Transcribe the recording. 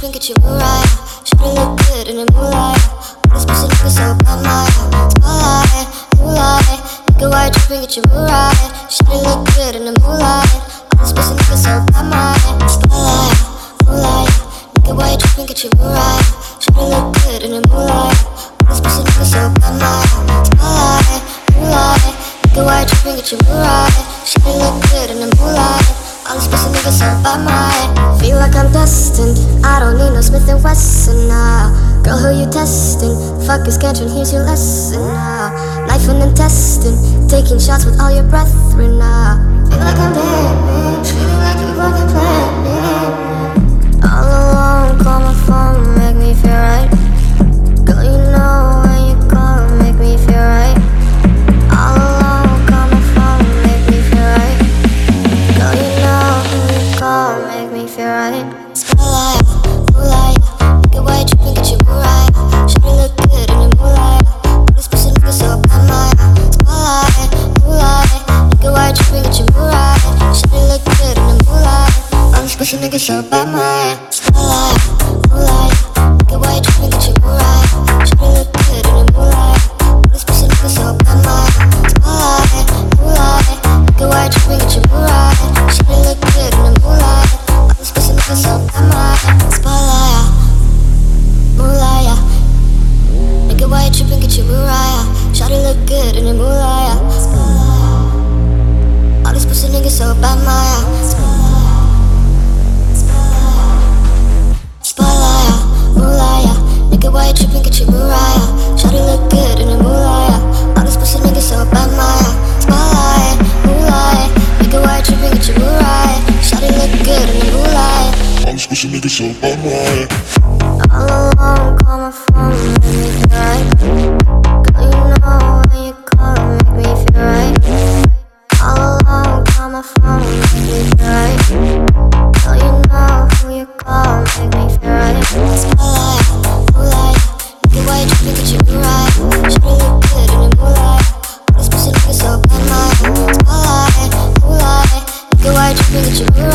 tripping, get you right. Should've look good in the moonlight. All this pussy nigga so bad, my spotlight, moonlight. Nigga, why you tripping, get you right. Should've look good in the moonlight. All this pussy nigga so bad, my spotlight, moonlight. Nigga, why you tripping, get you right. Should've look good in the moonlight. All this pussy nigga so bad, my spotlight, moonlight. Nigga, why you tripping, get you right. Should've look good in the moonlight. All this pussy niggas so by my feel like I'm destined. I don't need no Smith & Wesson now. Girl, who you testing? Fuck your scantron, here's your lesson now. Knife and intestine, taking shots with all your brethren now. Feel like I'm dead, feeling like you fucking planned me. All alone, call my phone, make me feel right. Girl, you know when you call, make me feel right. All alone, call my phone, make me feel right. Girl, you know who you call, make me feel right. Spotlight, moonlight. Nigga, why you tripping, get you right. Should've look good in the moonlight. All this pussy nigga so bad, my spotlight, moonlight. Nigga, why you tripping, get you right. Should've look good in the moonlight. All this pussy nigga so bad, my spotlight, moonlight. Nigga, why you tripping, get you right. Should've look good in the moonlight. All this pussy nigga so bad, my spotlight, moonlight. Nigga, why you tripping, get you right. Should've look good in the moonlight. All this pussy nigga so bad, my spotlight, moonlight. Nigga, why you tripping, get you right. Should've look good in the moonlight. All this pussy nigga so bad, my spotlight, moonlight. Nigga, why you tripping, get you right. Should've look good in the moonlight. All this pussy nigga so bad, my spotlight, moonlight. Nigga, why you tripping, get you right. Should've look good in the moonlight. All this pussy nigga so bad, my all alone, call my phone, make me feel right. Girl, you know when you call, make me feel right. All alone, call my phone, make me feel right. Girl, you know who you call, make me feel right. Spotlight, moonlight. Nigga, why you tripping, get you right. Should've look good in the moonlight. All this pussy nigga so bad, my spotlight, moonlight. Nigga, why you tripping, get you right.